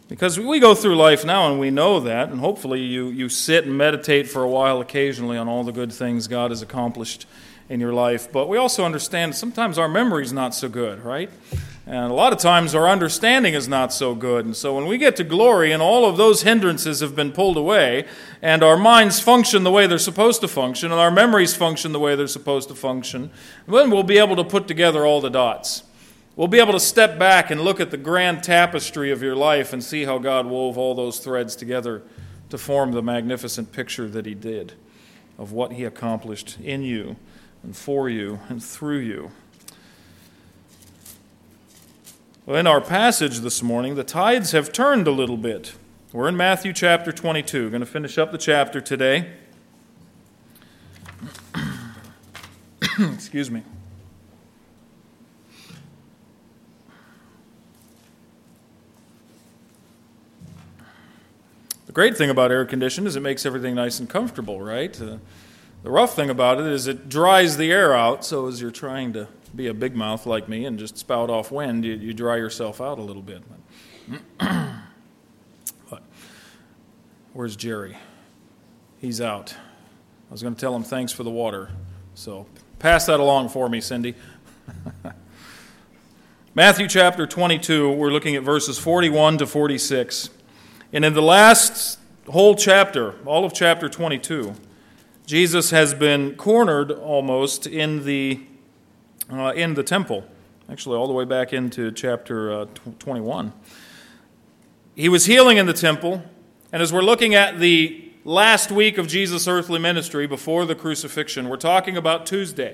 Because we go through life now and we know that, and hopefully you sit and meditate for a while occasionally on all the good things God has accomplished in your life. But we also understand sometimes our memory's not so good, right? And a lot of times our understanding is not so good. And so when we get to glory and all of those hindrances have been pulled away, and our minds function the way they're supposed to function, and our memories function the way they're supposed to function, then we'll be able to put together all the dots. We'll be able to step back and look at the grand tapestry of your life and see how God wove all those threads together to form the magnificent picture that He did of what He accomplished in you and for you and through you. Well, in our passage this morning, the tides have turned a little bit. We're in Matthew chapter 22. We're going to finish up the chapter today. Excuse me. The great thing about air conditioning is it makes everything nice and comfortable, right? The rough thing about it is it dries the air out, so as you're trying to be a big mouth like me and just spout off wind, you dry yourself out a little bit. But where's Jerry? He's out. I was going to tell him thanks for the water, so pass that along for me, Cindy. Matthew chapter 22, we're looking at verses 41 to 46. And in the last whole chapter, all of chapter 22, Jesus has been cornered almost in the temple, actually all the way back into chapter 21. He was healing in the temple, and as we're looking at the last week of Jesus' earthly ministry before the crucifixion, we're talking about Tuesday.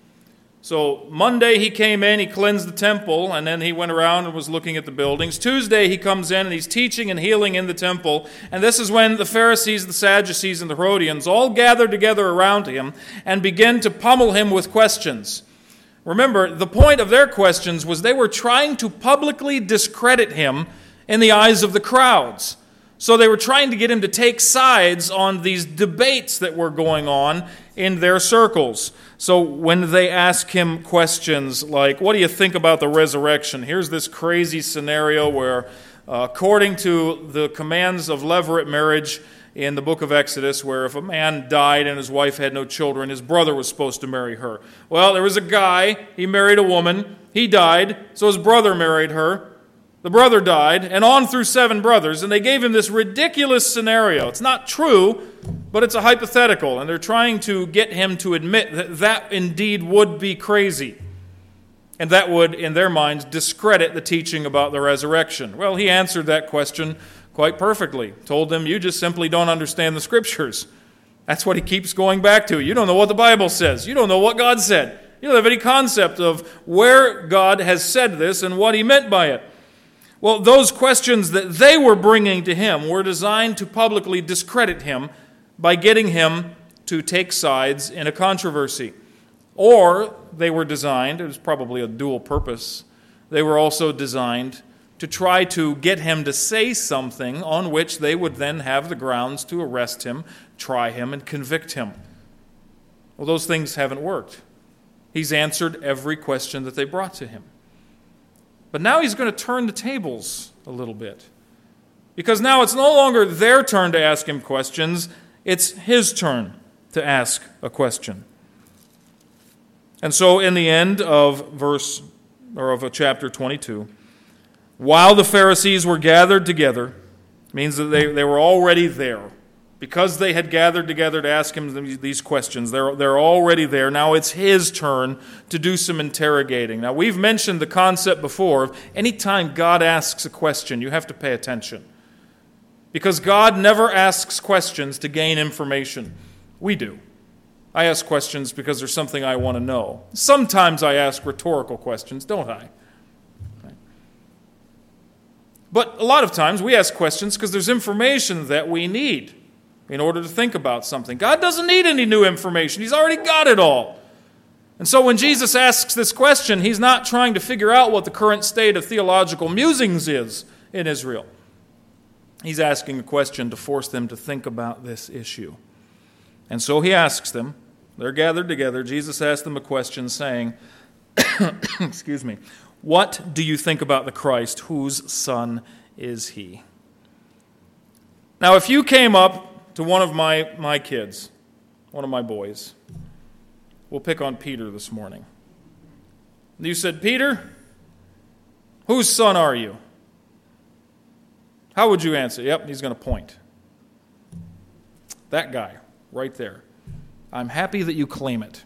So Monday he came in, he cleansed the temple, and then he went around and was looking at the buildings. Tuesday he comes in and he's teaching and healing in the temple. And this is when the Pharisees, the Sadducees, and the Herodians all gather together around him and begin to pummel him with questions. Remember, the point of their questions was they were trying to publicly discredit him in the eyes of the crowds. So they were trying to get him to take sides on these debates that were going on in their circles. So when they ask him questions like, what do you think about the resurrection? Here's this crazy scenario where, according to the commands of levirate marriage in the book of Exodus, where if a man died and his wife had no children, his brother was supposed to marry her. Well, there was a guy, he married a woman, he died, so his brother married her. The brother died, and on through 7 brothers, and they gave him this ridiculous scenario. It's not true, but it's a hypothetical, and they're trying to get him to admit that that indeed would be crazy, and that would, in their minds, discredit the teaching about the resurrection. Well, he answered that question quite perfectly. Told them, you just simply don't understand the Scriptures. That's what he keeps going back to. You don't know what the Bible says. You don't know what God said. You don't have any concept of where God has said this and what He meant by it. Well, those questions that they were bringing to him were designed to publicly discredit him by getting him to take sides in a controversy. Or they were designed, it was probably a dual purpose, they were also designed to try to get him to say something on which they would then have the grounds to arrest him, try him, and convict him. Well, those things haven't worked. He's answered every question that they brought to him. But now he's going to turn the tables a little bit. Because now it's no longer their turn to ask him questions, it's his turn to ask a question. And so in the end of chapter 22, while the Pharisees were gathered together, means that they were already there. Because they had gathered together to ask him these questions, they're already there. Now it's his turn to do some interrogating. Now we've mentioned the concept before of anytime God asks a question, you have to pay attention. Because God never asks questions to gain information. We do. I ask questions because there's something I want to know. Sometimes I ask rhetorical questions, don't I? But a lot of times we ask questions because there's information that we need in order to think about something. God doesn't need any new information. He's already got it all. And so when Jesus asks this question, he's not trying to figure out what the current state of theological musings is in Israel. He's asking a question to force them to think about this issue. And so he asks them, they're gathered together, Jesus asked them a question saying, excuse me, what do you think about the Christ? Whose son is he? Now, if you came up to one of my kids, one of my boys, we'll pick on Peter this morning. And you said, Peter, whose son are you? How would you answer? Yep, he's going to point. That guy, right there. I'm happy that you claim it.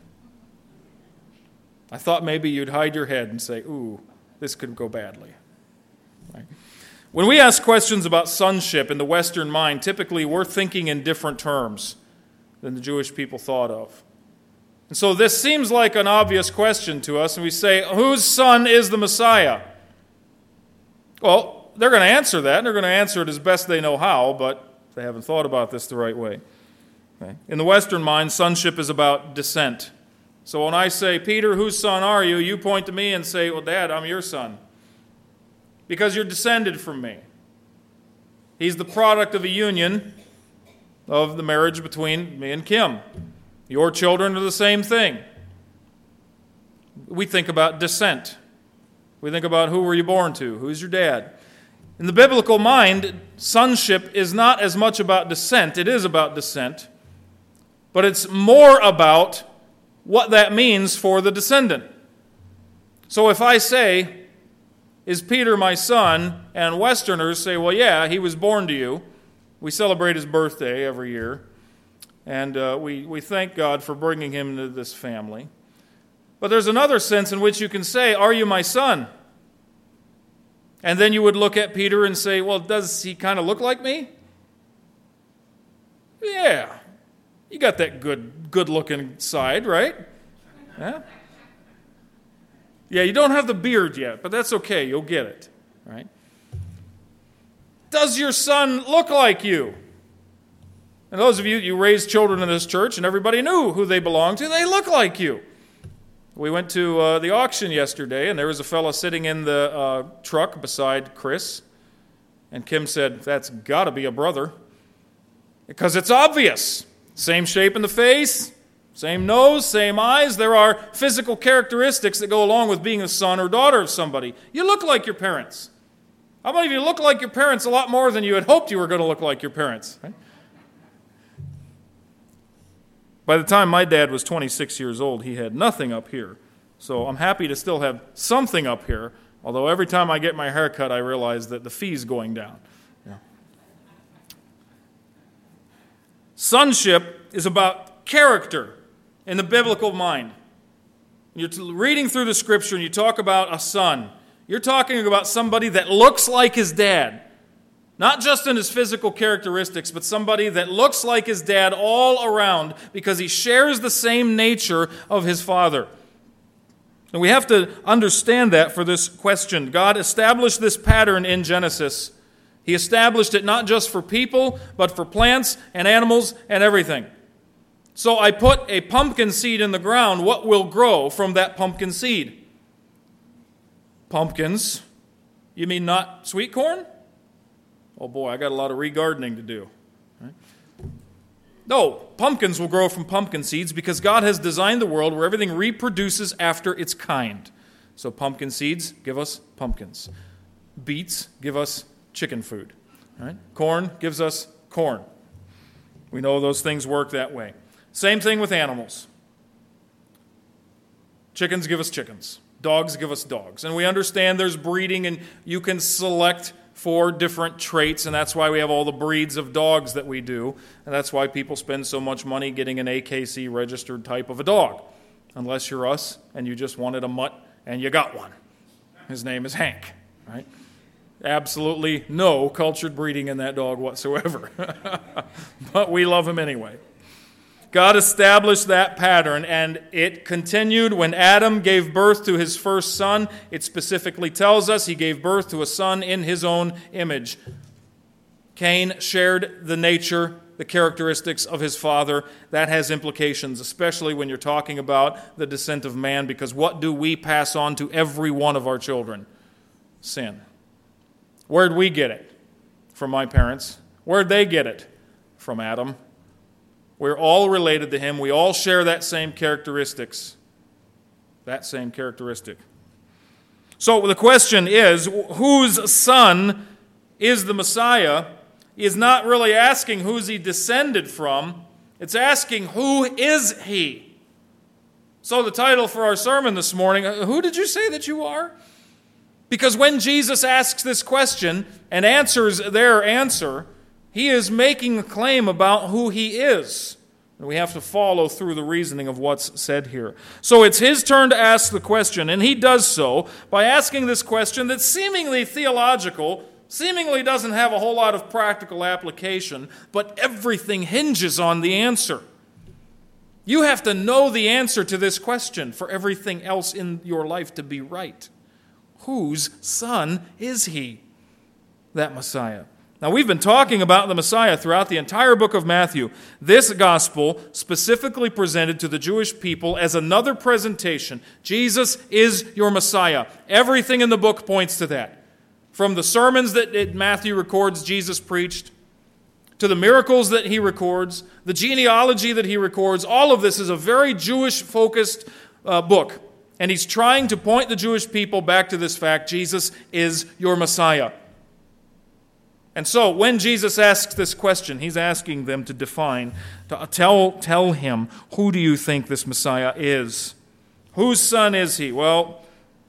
I thought maybe you'd hide your head and say, ooh, this could go badly. Right? When we ask questions about sonship in the Western mind, typically we're thinking in different terms than the Jewish people thought of. And so this seems like an obvious question to us, and we say, whose son is the Messiah? Well, they're going to answer that, and they're going to answer it as best they know how, but they haven't thought about this the right way. Okay. In the Western mind, sonship is about descent. So when I say, Peter, whose son are you? You point to me and say, well, Dad, I'm your son. Because you're descended from me. He's the product of a union of the marriage between me and Kim. Your children are the same thing. We think about descent. We think about who were you born to? Who's your dad? In the biblical mind, sonship is not as much about descent. It is about descent. But it's more about what that means for the descendant. So if I say, is Peter my son? And Westerners say, well, yeah, he was born to you. We celebrate his birthday every year. And we thank God for bringing him into this family. But there's another sense in which you can say, are you my son? And then you would look at Peter and say, well, does he kind of look like me? Yeah. You got that good-looking side, right? Yeah? Yeah, you don't have the beard yet, but that's okay. You'll get it, right? Does your son look like you? And those of you raised children in this church, and everybody knew who they belonged to. They look like you. We went to the auction yesterday, and there was a fella sitting in the truck beside Chris. And Kim said, that's got to be a brother. Because it's obvious. Same shape in the face, same nose, same eyes. There are physical characteristics that go along with being a son or daughter of somebody. You look like your parents. How many of you look like your parents a lot more than you had hoped you were going to look like your parents? Right? By the time my dad was 26 years old, he had nothing up here. So I'm happy to still have something up here, although every time I get my hair cut, I realize that the fee's going down. Yeah. Sonship is about character in the biblical mind. You're reading through the Scripture and you talk about a son. You're talking about somebody that looks like his dad. Not just in his physical characteristics, but somebody that looks like his dad all around because he shares the same nature of his father. And we have to understand that for this question. God established this pattern in Genesis. He established it not just for people, but for plants and animals and everything. So I put a pumpkin seed in the ground. What will grow from that pumpkin seed? Pumpkins. You mean not sweet corn? Oh boy, I got a lot of re-gardening to do. Right? No, pumpkins will grow from pumpkin seeds because God has designed the world where everything reproduces after its kind. So pumpkin seeds give us pumpkins. Beets give us chicken food. Right? Corn gives us corn. We know those things work that way. Same thing with animals. Chickens give us chickens. Dogs give us dogs. And we understand there's breeding and you can select for different traits, and that's why we have all the breeds of dogs that we do, and that's why people spend so much money getting an AKC registered type of a dog, unless you're us and you just wanted a mutt and you got one. His name is Hank, right? Absolutely no cultured breeding in that dog whatsoever, but we love him anyway. God established that pattern, and it continued when Adam gave birth to his first son. It specifically tells us he gave birth to a son in his own image. Cain shared the nature, the characteristics of his father. That has implications, especially when you're talking about the descent of man, because what do we pass on to every one of our children? Sin. Where'd we get it? From my parents. Where'd they get it? From Adam. We're all related to him. We all share that same characteristics. That same characteristic. So the question is, whose son is the Messiah? is not really asking who's he descended from. It's asking, who is he? So the title for our sermon this morning, who did you say that you are? Because when Jesus asks this question and answers their answer, he is making a claim about who he is. And we have to follow through the reasoning of what's said here. So it's his turn to ask the question, and he does so by asking this question that's seemingly theological, seemingly doesn't have a whole lot of practical application, but everything hinges on the answer. You have to know the answer to this question for everything else in your life to be right. Whose son is he, that Messiah? Now, we've been talking about the Messiah throughout the entire book of Matthew. This gospel specifically presented to the Jewish people as another presentation. Jesus is your Messiah. Everything in the book points to that. From the sermons that Matthew records Jesus preached, to the miracles that he records, the genealogy that he records, all of this is a very Jewish-focused book. And he's trying to point the Jewish people back to this fact: Jesus is your Messiah. And so when Jesus asks this question, he's asking them to define, to tell him, who do you think this Messiah is? Whose son is he? Well,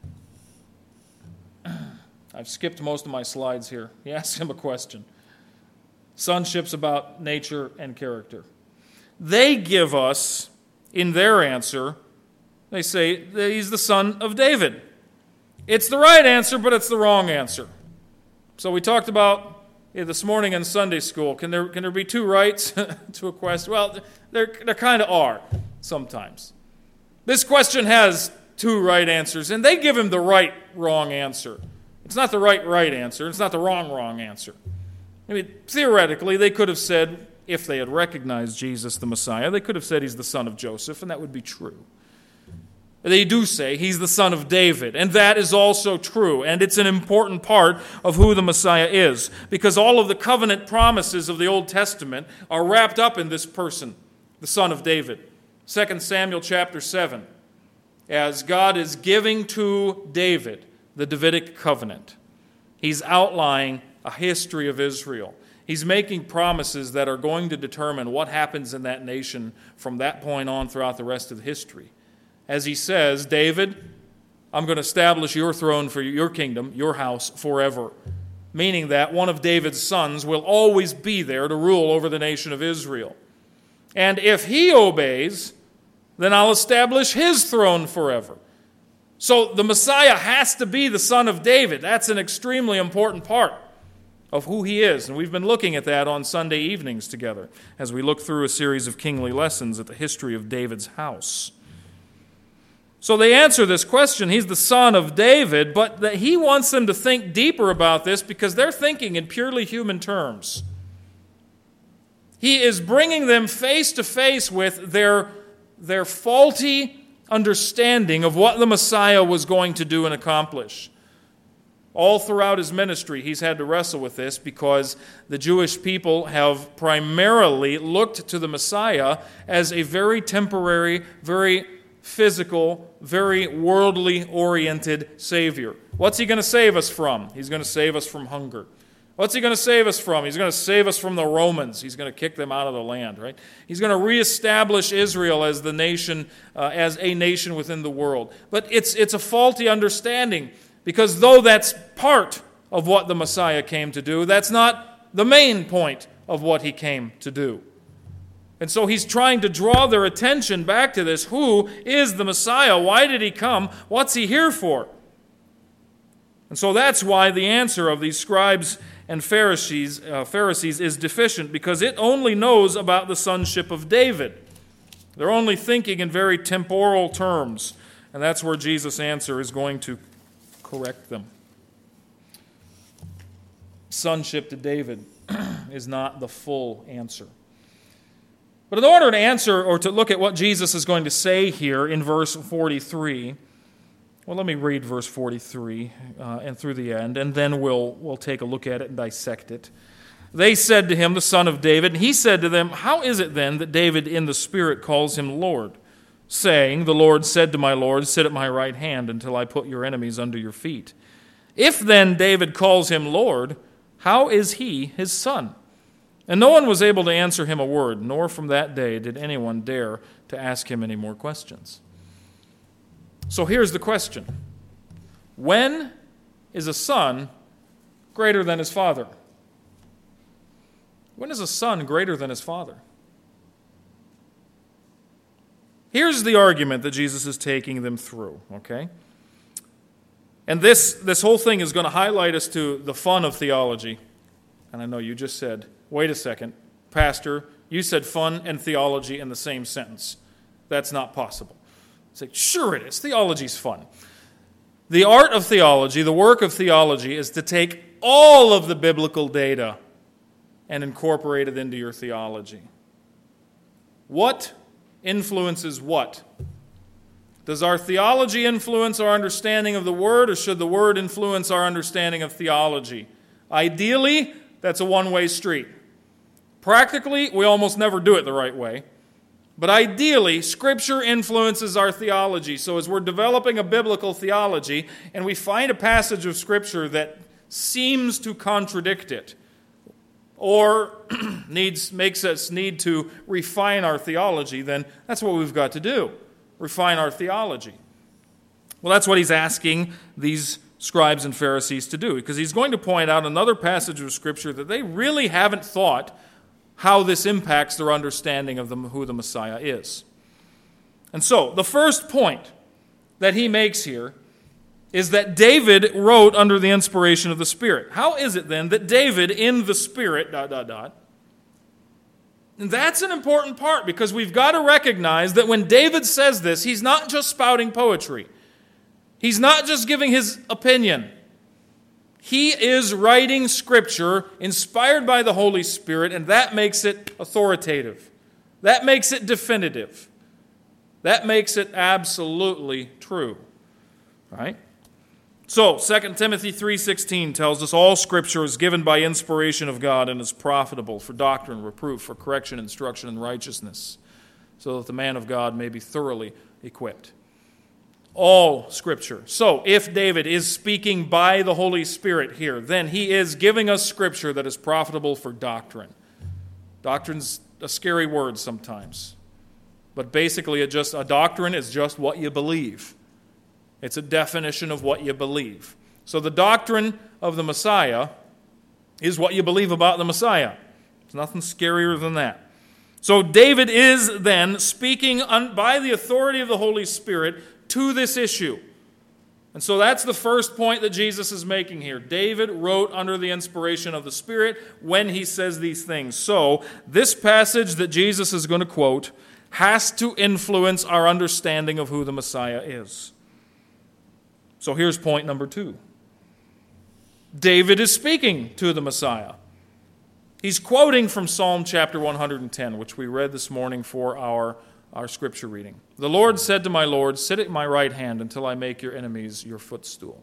I've skipped most of my slides here. He asks him a question. Sonship's about nature and character. They give us, in their answer, they say that he's the son of David. It's the right answer, but it's the wrong answer. So we talked about this morning in Sunday school, can there be two rights to a question? Well, there kind of are sometimes. This question has two right answers, and they give him the right wrong answer. It's not the right answer. It's not the wrong answer. I mean, theoretically, they could have said, if they had recognized Jesus the Messiah, they could have said he's the son of Joseph, and that would be true. They do say he's the son of David, and that is also true, and it's an important part of who the Messiah is, because all of the covenant promises of the Old Testament are wrapped up in this person, the son of David. 2 Samuel chapter 7, as God is giving to David the Davidic covenant, he's outlining a history of Israel. He's making promises that are going to determine what happens in that nation from that point on throughout the rest of the history. As he says, David, I'm going to establish your throne for your kingdom, your house, forever. Meaning that one of David's sons will always be there to rule over the nation of Israel. And if he obeys, then I'll establish his throne forever. So the Messiah has to be the son of David. That's an extremely important part of who he is. And we've been looking at that on Sunday evenings together as we look through a series of kingly lessons at the history of David's house. So they answer this question, he's the son of David, but that he wants them to think deeper about this because they're thinking in purely human terms. He is bringing them face to face with their faulty understanding of what the Messiah was going to do and accomplish. All throughout his ministry, he's had to wrestle with this because the Jewish people have primarily looked to the Messiah as a very temporary, very physical, very worldly-oriented Savior. What's he going to save us from? He's going to save us from hunger. What's he going to save us from? He's going to save us from the Romans. He's going to kick them out of the land, right? He's going to reestablish Israel as the nation, as a nation within the world. But it's a faulty understanding because though that's part of what the Messiah came to do, that's not the main point of what he came to do. And so he's trying to draw their attention back to this. Who is the Messiah? Why did he come? What's he here for? And so that's why the answer of these scribes and Pharisees is deficient, because it only knows about the sonship of David. They're only thinking in very temporal terms, and that's where Jesus' answer is going to correct them. Sonship to David is not the full answer. But in order to answer or to look at what Jesus is going to say here in verse 43, well, let me read verse 43 and through the end, and then we'll take a look at it and dissect it. They said to him, the son of David, and he said to them, how is it then that David in the Spirit calls him Lord, saying, the Lord said to my Lord, sit at my right hand until I put your enemies under your feet? If then David calls him Lord, how is he his son? And no one was able to answer him a word, nor from that day did anyone dare to ask him any more questions. So here's the question. When is a son greater than his father? When is a son greater than his father? Here's the argument that Jesus is taking them through, okay? And this whole thing is going to highlight us to the fun of theology. And I know you just said, wait a second, Pastor, you said fun and theology in the same sentence. That's not possible. It's like, sure it is. Theology's fun. The art of theology, the work of theology, is to take all of the biblical data and incorporate it into your theology. What influences what? Does our theology influence our understanding of the Word, or should the Word influence our understanding of theology? Ideally, that's a one-way street. Practically, we almost never do it the right way. But ideally, Scripture influences our theology. So as we're developing a biblical theology and we find a passage of Scripture that seems to contradict it or makes us need to refine our theology, then that's what we've got to do, refine our theology. Well, that's what he's asking these scribes and Pharisees to do, because he's going to point out another passage of Scripture that they really haven't thought how this impacts their understanding of who the Messiah is. And so, the first point that he makes here is that David wrote under the inspiration of the Spirit. How is it then that David in the Spirit, ... And that's an important part, because we've got to recognize that when David says this, he's not just spouting poetry. He's not just giving his opinion. He is writing Scripture inspired by the Holy Spirit, and that makes it authoritative. That makes it definitive. That makes it absolutely true. Right? So, 2 Timothy 3:16 tells us all Scripture is given by inspiration of God and is profitable for doctrine, reproof, for correction, instruction, and righteousness, so that the man of God may be thoroughly equipped. All Scripture. So, if David is speaking by the Holy Spirit here, then he is giving us Scripture that is profitable for doctrine. Doctrine's a scary word sometimes. But basically, a doctrine is just what you believe. It's a definition of what you believe. So the doctrine of the Messiah is what you believe about the Messiah. There's nothing scarier than that. So David is then speaking by the authority of the Holy Spirit to this issue. And so that's the first point that Jesus is making here. David wrote under the inspiration of the Spirit when he says these things. So this passage that Jesus is going to quote has to influence our understanding of who the Messiah is. So here's point number 2. David is speaking to the Messiah. He's quoting from Psalm chapter 110, which we read this morning for our scripture reading. The Lord said to my Lord, sit at my right hand until I make your enemies your footstool.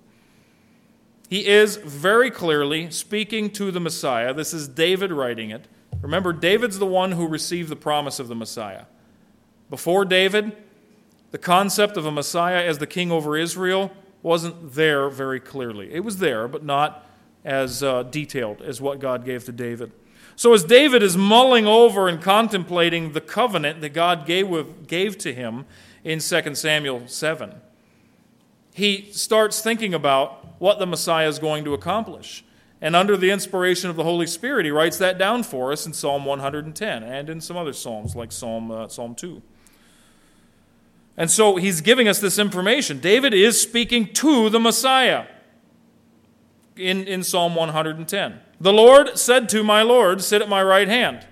He is very clearly speaking to the Messiah. This is David writing it. Remember, David's the one who received the promise of the Messiah. Before David, the concept of a Messiah as the king over Israel wasn't there very clearly. It was there, but not as detailed as what God gave to David. So as David is mulling over and contemplating the covenant that God gave to him in 2 Samuel 7, he starts thinking about what the Messiah is going to accomplish. And under the inspiration of the Holy Spirit, he writes that down for us in Psalm 110 and in some other psalms like Psalm 2. And so he's giving us this information. David is speaking to the Messiah in Psalm 110. The Lord said to my Lord, sit at my right hand.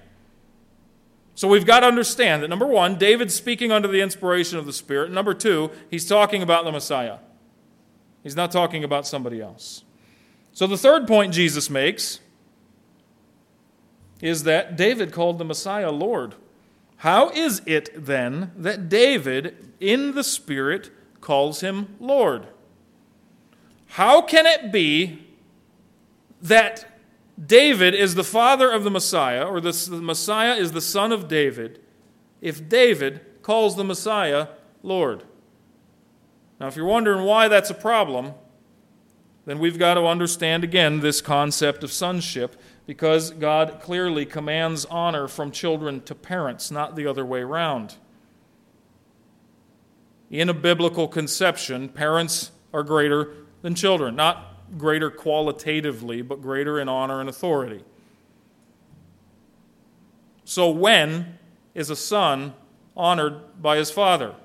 So we've got to understand that, number 1, David's speaking under the inspiration of the Spirit. Number 2, he's talking about the Messiah. He's not talking about somebody else. So the third point Jesus makes is that David called the Messiah Lord. How is it, then, that David, in the Spirit, calls him Lord? How can it be that David is the father of the Messiah, or the Messiah is the son of David, if David calls the Messiah Lord? Now, if you're wondering why that's a problem, then we've got to understand again this concept of sonship because God clearly commands honor from children to parents, not the other way around. In a biblical conception, parents are greater than children, not greater qualitatively, but greater in honor and authority. So when is a son honored by his father?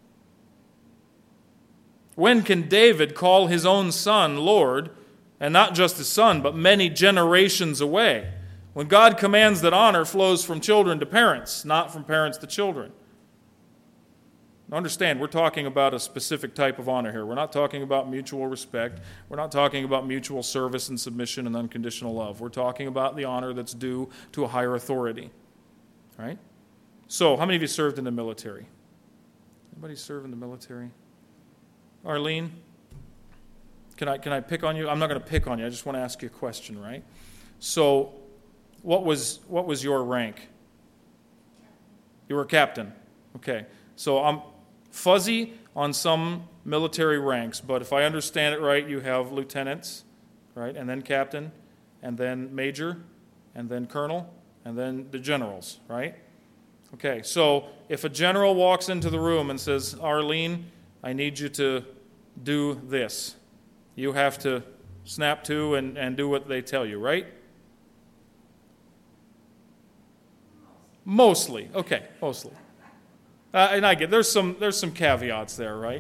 When can David call his own son Lord, and not just his son, but many generations away? When God commands that honor flows from children to parents, not from parents to children. Now understand, we're talking about a specific type of honor here. We're not talking about mutual respect. We're not talking about mutual service and submission and unconditional love. We're talking about the honor that's due to a higher authority. Right? So, how many of you served in the military? Anybody serve in the military? Arlene, can I pick on you? I'm not going to pick on you. I just want to ask you a question, right? So, what was your rank? You were a captain. Okay. So I'm fuzzy on some military ranks, but if I understand it right, you have lieutenants, right, and then captain, and then major, and then colonel, and then the generals, right? Okay, so if a general walks into the room and says, Arlene, I need you to do this, you have to snap to and do what they tell you, right? Mostly. Okay, mostly. And I get there's some caveats there, right?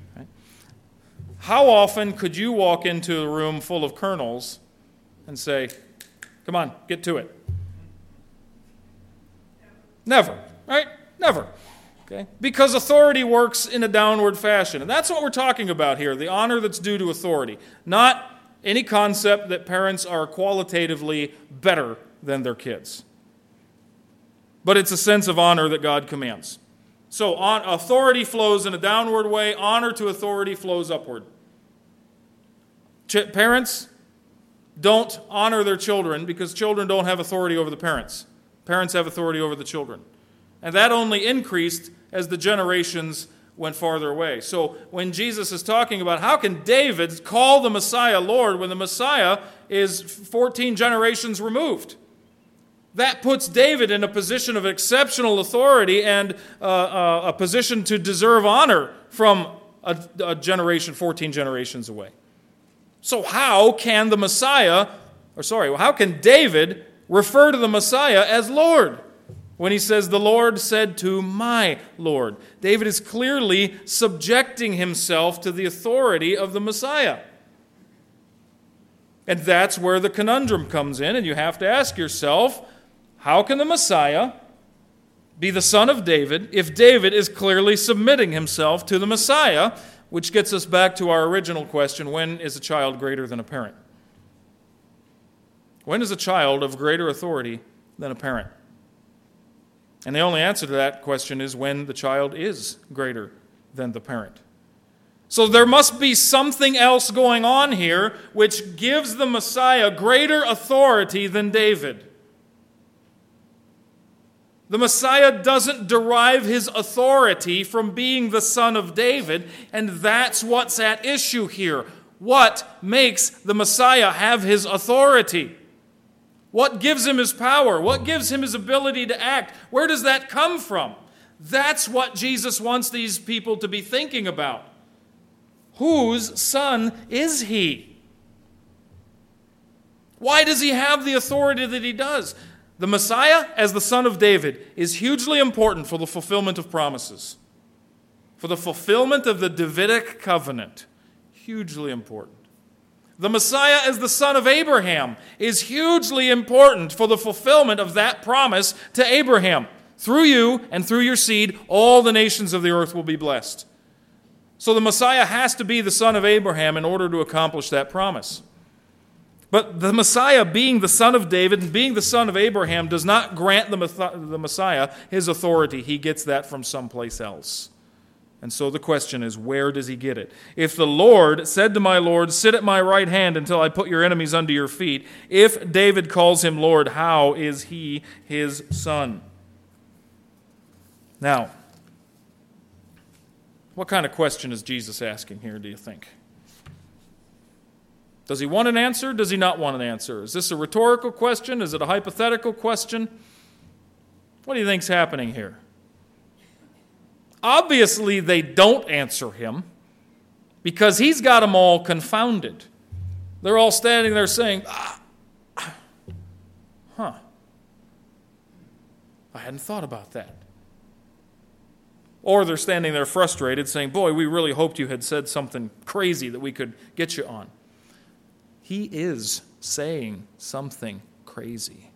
How often could you walk into a room full of colonels and say, come on, get to it? Never, right? Never. Okay? Because authority works in a downward fashion. And that's what we're talking about here, the honor that's due to authority. Not any concept that parents are qualitatively better than their kids. But it's a sense of honor that God commands. So authority flows in a downward way. Honor to authority flows upward. Parents don't honor their children because children don't have authority over the parents. Parents have authority over the children. And that only increased as the generations went farther away. So when Jesus is talking about how can David call the Messiah Lord when the Messiah is 14 generations removed? That puts David in a position of exceptional authority and a position to deserve honor from a generation, 14 generations away. So how can how can David refer to the Messiah as Lord when he says, the Lord said to my Lord? David is clearly subjecting himself to the authority of the Messiah. And that's where the conundrum comes in, and you have to ask yourself, how can the Messiah be the son of David if David is clearly submitting himself to the Messiah? Which gets us back to our original question, when is a child greater than a parent? When is a child of greater authority than a parent? And the only answer to that question is when the child is greater than the parent. So there must be something else going on here which gives the Messiah greater authority than David. The Messiah doesn't derive his authority from being the son of David, and that's what's at issue here. What makes the Messiah have his authority? What gives him his power? What gives him his ability to act? Where does that come from? That's what Jesus wants these people to be thinking about. Whose son is he? Why does he have the authority that he does? The Messiah, as the son of David, is hugely important for the fulfillment of promises. For the fulfillment of the Davidic covenant. Hugely important. The Messiah, as the son of Abraham, is hugely important for the fulfillment of that promise to Abraham. Through you and through your seed, all the nations of the earth will be blessed. So the Messiah has to be the son of Abraham in order to accomplish that promise. But the Messiah, being the son of David and being the son of Abraham, does not grant the Messiah his authority. He gets that from someplace else. And so the question is, where does he get it? If the Lord said to my Lord, sit at my right hand until I put your enemies under your feet, if David calls him Lord, how is he his son? Now, what kind of question is Jesus asking here, do you think? Does he want an answer? Does he not want an answer? Is this a rhetorical question? Is it a hypothetical question? What do you think's happening here? Obviously, they don't answer him because he's got them all confounded. They're all standing there saying, I hadn't thought about that. Or they're standing there frustrated saying, boy, we really hoped you had said something crazy that we could get you on. He is saying something crazy.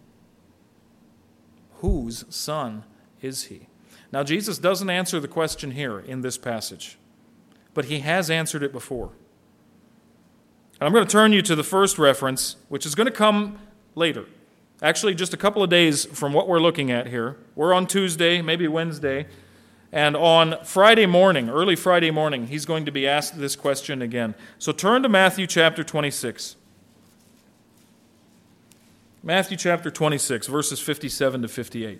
Whose son is he? Now, Jesus doesn't answer the question here in this passage, but he has answered it before. And I'm going to turn you to the first reference, which is going to come later. Actually, just a couple of days from what we're looking at here. We're on Tuesday, maybe Wednesday. And on Friday morning, early Friday morning, he's going to be asked this question again. So turn to Matthew chapter 26. Matthew chapter 26, verses 57 to 58.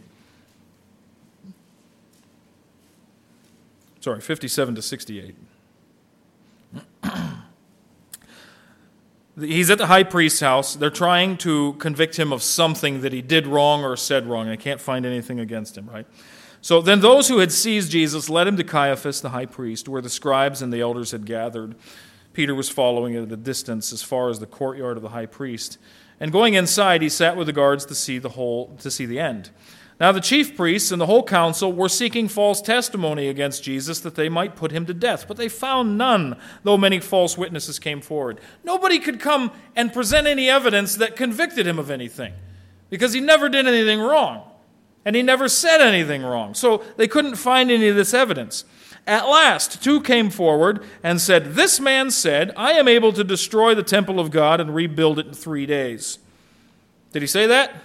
Sorry, 57 to 68. He's at the high priest's house. They're trying to convict him of something that he did wrong or said wrong. They can't find anything against him, right? So then those who had seized Jesus led him to Caiaphas, the high priest, where the scribes and the elders had gathered. Peter was following at a distance as far as the courtyard of the high priest. And going inside, he sat with the guards to see the end. Now the chief priests and the whole council were seeking false testimony against Jesus that they might put him to death. But they found none, though many false witnesses came forward. Nobody could come and present any evidence that convicted him of anything, because he never did anything wrong. And he never said anything wrong. So they couldn't find any of this evidence. At last, two came forward and said, "This man said, I am able to destroy the temple of God and rebuild it in 3 days." Did he say that?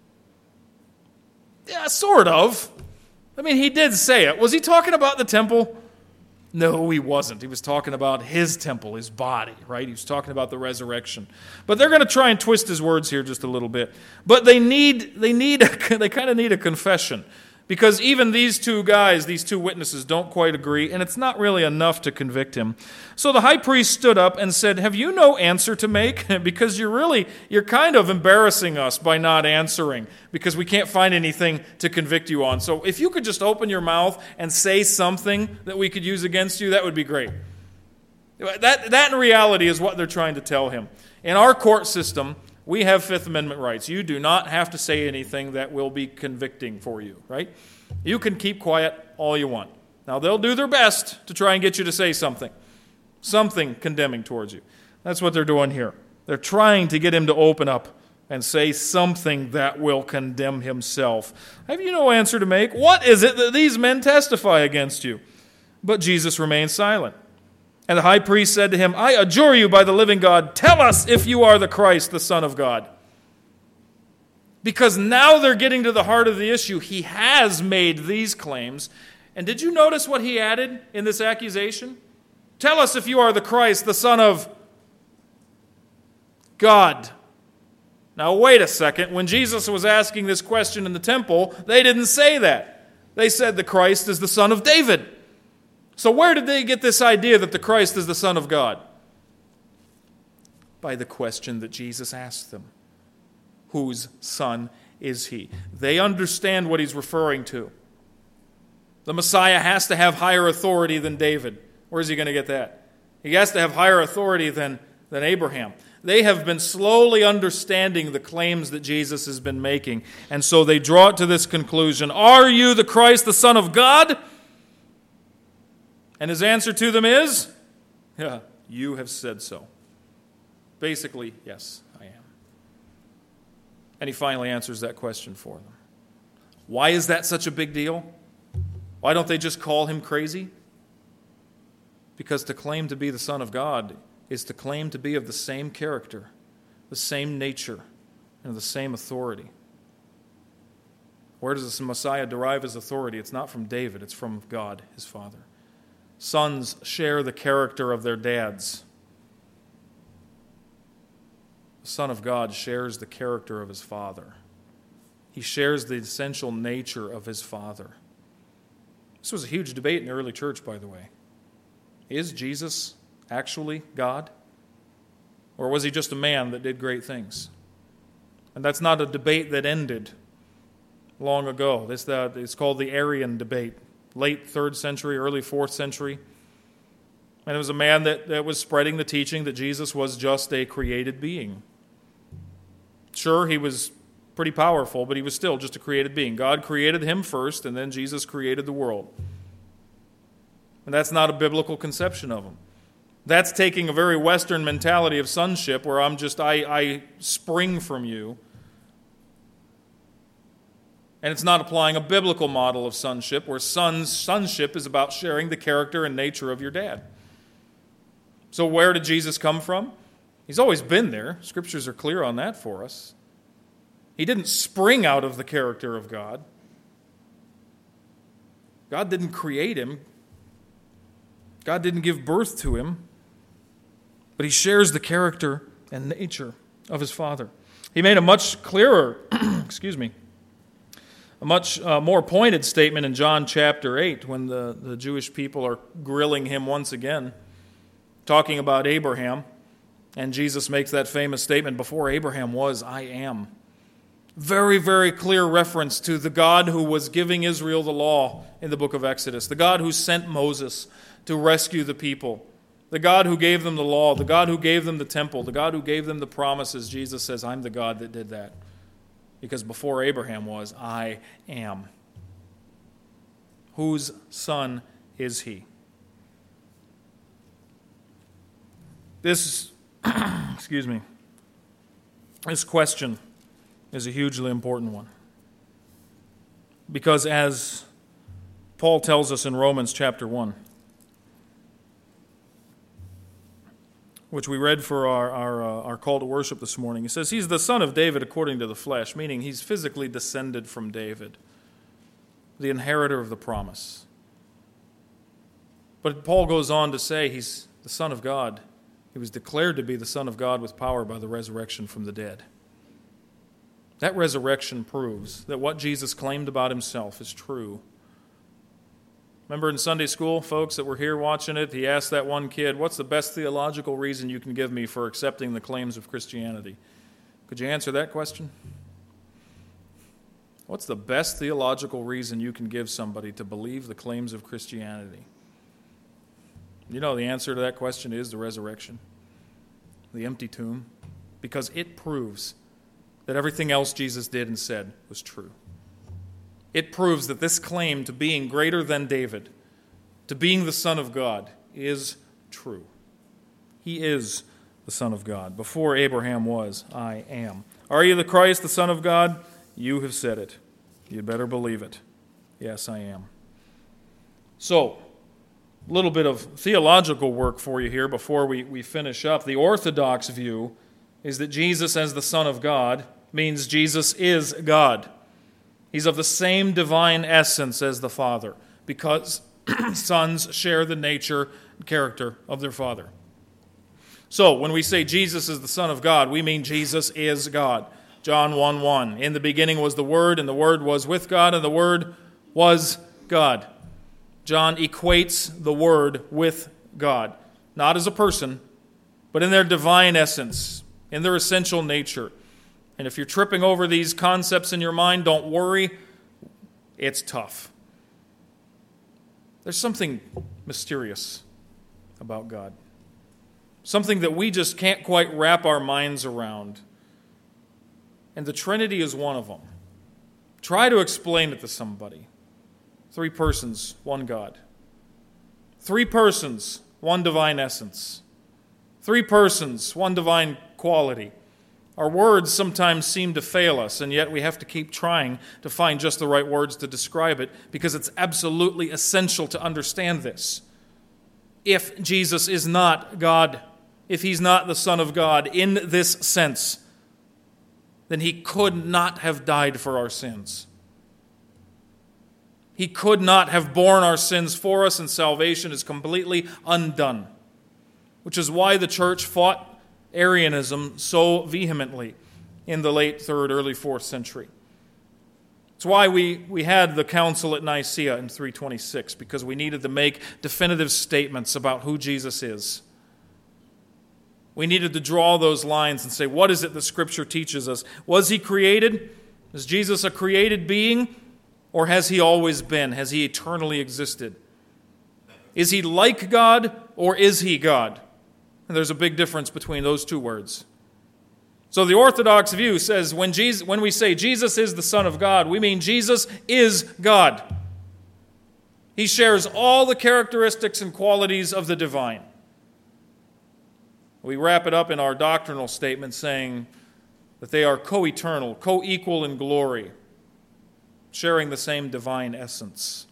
Yeah, sort of. I mean, he did say it. Was he talking about the temple? No, he wasn't. He was talking about his temple, his body, right? He was talking about the resurrection. But they're going to try and twist his words here just a little bit. But they kind of need a confession, because even these two guys, these two witnesses, don't quite agree, and it's not really enough to convict him. So the high priest stood up and said, "Have you no answer to make? Because you're kind of embarrassing us by not answering, because we can't find anything to convict you on. So if you could just open your mouth and say something that we could use against you, that would be great." That in reality is what they're trying to tell him. In our court system, we have Fifth Amendment rights. You do not have to say anything that will be convicting for you, right? You can keep quiet all you want. Now, they'll do their best to try and get you to say something condemning towards you. That's what they're doing here. They're trying to get him to open up and say something that will condemn himself. Have you no answer to make? What is it that these men testify against you? But Jesus remained silent. And the high priest said to him, "I adjure you by the living God, tell us if you are the Christ, the Son of God." Because now they're getting to the heart of the issue. He has made these claims. And did you notice what he added in this accusation? Tell us if you are the Christ, the Son of God. Now wait a second. When Jesus was asking this question in the temple, they didn't say that. They said the Christ is the Son of David. So where did they get this idea that the Christ is the Son of God? By the question that Jesus asked them. Whose son is he? They understand what he's referring to. The Messiah has to have higher authority than David. Where's he going to get that? He has to have higher authority than Abraham. They have been slowly understanding the claims that Jesus has been making, and so they draw it to this conclusion: are you the Christ, the Son of God? And his answer to them is, yeah, you have said so. Basically, yes, I am. And he finally answers that question for them. Why is that such a big deal? Why don't they just call him crazy? Because to claim to be the Son of God is to claim to be of the same character, the same nature, and the same authority. Where does the Messiah derive his authority? It's not from David, it's from God, his Father. Sons share the character of their dads. The Son of God shares the character of his Father. He shares the essential nature of his Father. This was a huge debate in the early church, by the way. Is Jesus actually God? Or was he just a man that did great things? And that's not a debate that ended long ago. It's called the Arian debate, late 3rd century, early 4th century. And it was a man that was spreading the teaching that Jesus was just a created being. Sure, he was pretty powerful, but he was still just a created being. God created him first, and then Jesus created the world. And that's not a biblical conception of him. That's taking a very Western mentality of sonship where I spring from you. And it's not applying a biblical model of sonship where sonship is about sharing the character and nature of your dad. So where did Jesus come from? He's always been there. Scriptures are clear on that for us. He didn't spring out of the character of God. God didn't create him. God didn't give birth to him. But he shares the character and nature of his Father. He made a much clearer, a much more pointed statement in John chapter 8 when the Jewish people are grilling him once again, talking about Abraham. And Jesus makes that famous statement, before Abraham was, I am. Very, very clear reference to the God who was giving Israel the law in the book of Exodus, the God who sent Moses to rescue the people, the God who gave them the law, the God who gave them the temple, the God who gave them the promises. Jesus says, I'm the God that did that. Because before Abraham was, I am. Whose son is he? This question is a hugely important one. Because as Paul tells us in Romans chapter 1, which we read for our call to worship this morning, he says he's the son of David according to the flesh, meaning he's physically descended from David, the inheritor of the promise. But Paul goes on to say he's the Son of God. He was declared to be the Son of God with power by the resurrection from the dead. That resurrection proves that what Jesus claimed about himself is true. Remember in Sunday school, folks that were here watching it, he asked that one kid, what's the best theological reason you can give me for accepting the claims of Christianity? Could you answer that question? What's the best theological reason you can give somebody to believe the claims of Christianity? You know, the answer to that question is the resurrection, the empty tomb, because it proves that everything else Jesus did and said was true. It proves that this claim to being greater than David, to being the Son of God, is true. He is the Son of God. Before Abraham was, I am. Are you the Christ, the Son of God? You have said it. You'd better believe it. Yes, I am. So, a little bit of theological work for you here before we finish up. The Orthodox view is that Jesus as the Son of God means Jesus is God. He's of the same divine essence as the Father because sons share the nature and character of their Father. So when we say Jesus is the Son of God, we mean Jesus is God. John 1:1, in the beginning was the Word, and the Word was with God, and the Word was God. John equates the Word with God, not as a person, but in their divine essence, in their essential nature. And if you're tripping over these concepts in your mind, don't worry, it's tough. There's something mysterious about God, something that we just can't quite wrap our minds around. And the Trinity is one of them. Try to explain it to somebody. 3 persons, one God. 3 persons, one divine essence. 3 persons, one divine quality. Our words sometimes seem to fail us, and yet we have to keep trying to find just the right words to describe it because it's absolutely essential to understand this. If Jesus is not God, if he's not the Son of God in this sense, then he could not have died for our sins. He could not have borne our sins for us, and salvation is completely undone, which is why the church fought Arianism so vehemently in the late 3rd, early 4th century. It's why we had the council at Nicaea in 326, because we needed to make definitive statements about who Jesus is. We needed to draw those lines and say, what is it the Scripture teaches us? Was he created? Is Jesus a created being? Or has he always been? Has he eternally existed? Is he like God, or is he God? And there's a big difference between those two words. So the Orthodox view says when we say Jesus is the Son of God, we mean Jesus is God. He shares all the characteristics and qualities of the divine. We wrap it up in our doctrinal statement saying that they are co-eternal, co-equal in glory, sharing the same divine essence.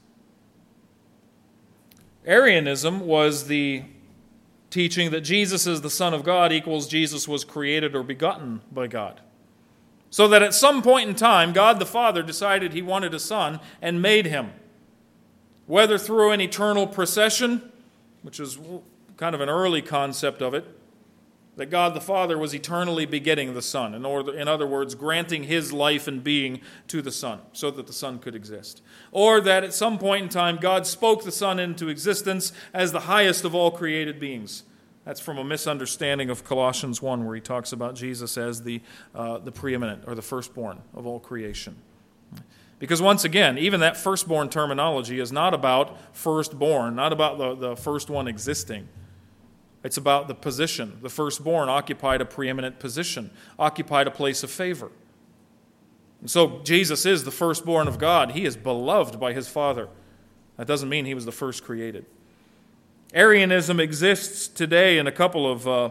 Arianism was the teaching that Jesus is the Son of God equals Jesus was created or begotten by God. So that at some point in time, God the Father decided he wanted a son and made him. Whether through an eternal procession, which is kind of an early concept of it, that God the Father was eternally begetting the Son, in other words, granting his life and being to the Son, so that the Son could exist. Or that at some point in time, God spoke the Son into existence as the highest of all created beings. That's from a misunderstanding of Colossians 1, where he talks about Jesus as the preeminent, or the firstborn of all creation. Because once again, even that firstborn terminology is not about firstborn, not about the first one existing. It's about the position. The firstborn occupied a preeminent position, occupied a place of favor. And so Jesus is the firstborn of God. He is beloved by his Father. That doesn't mean he was the first created. Arianism exists today in a couple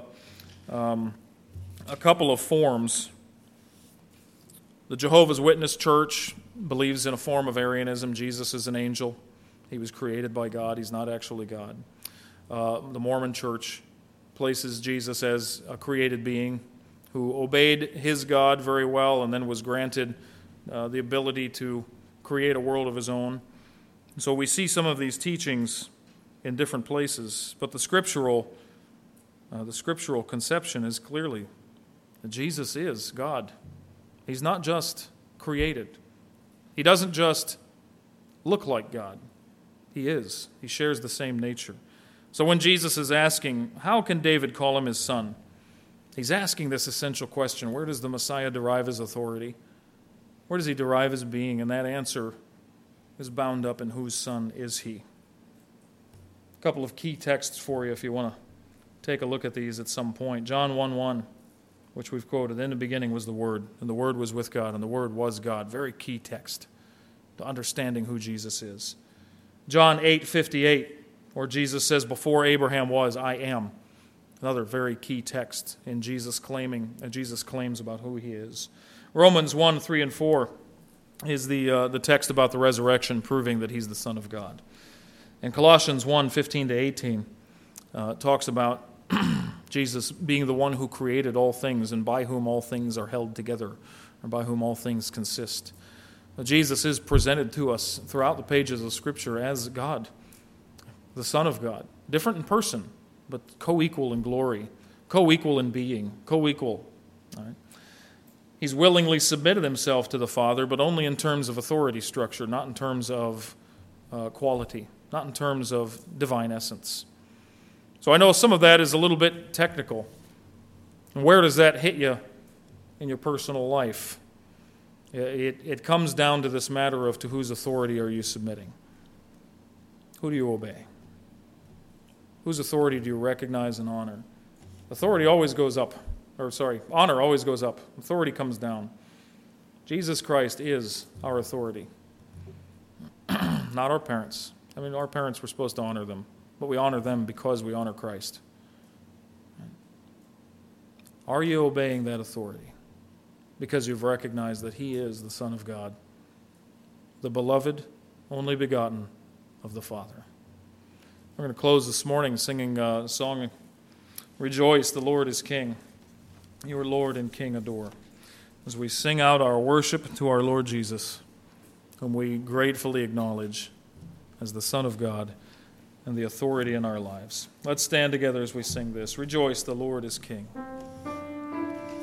of forms. The Jehovah's Witness Church believes in a form of Arianism. Jesus is an angel. He was created by God. He's not actually God. The Mormon Church places Jesus as a created being who obeyed his God very well and then was granted the ability to create a world of his own. And so we see some of these teachings in different places, but the scriptural conception is clearly that Jesus is God. He's not just created. He doesn't just look like God. He is. He shares the same nature. So when Jesus is asking, how can David call him his son? He's asking this essential question: where does the Messiah derive his authority? Where does he derive his being? And that answer is bound up in whose son is he. A couple of key texts for you if you want to take a look at these at some point. John 1:1, which we've quoted, in the beginning was the Word, and the Word was with God, and the Word was God. Very key text to understanding who Jesus is. John 8:58, where Jesus says, before Abraham was, I am. Another very key text in Jesus claims about who he is. Romans 1:3 and 4 is the text about the resurrection, proving that he's the Son of God. And Colossians 1:15 to 18 talks about Jesus being the one who created all things and by whom all things are held together, or by whom all things consist. Jesus is presented to us throughout the pages of Scripture as God, the Son of God, different in person, but co-equal in glory, co-equal in being, co-equal. All right? He's willingly submitted himself to the Father, but only in terms of authority structure, not in terms of quality, not in terms of divine essence. So I know some of that is a little bit technical. And where does that hit you in your personal life? It comes down to this matter of to whose authority are you submitting? Who do you obey? Whose authority do you recognize and honor? Honor always goes up. Authority comes down. Jesus Christ is our authority, not our parents. I mean, our parents were supposed to honor them, but we honor them because we honor Christ. Are you obeying that authority? Because you've recognized that he is the Son of God, the beloved, only begotten of the Father. We're going to close this morning singing a song, Rejoice, the Lord is King. Your Lord and King adore. As we sing out our worship to our Lord Jesus, whom we gratefully acknowledge as the Son of God and the authority in our lives. Let's stand together as we sing this. Rejoice, the Lord is King.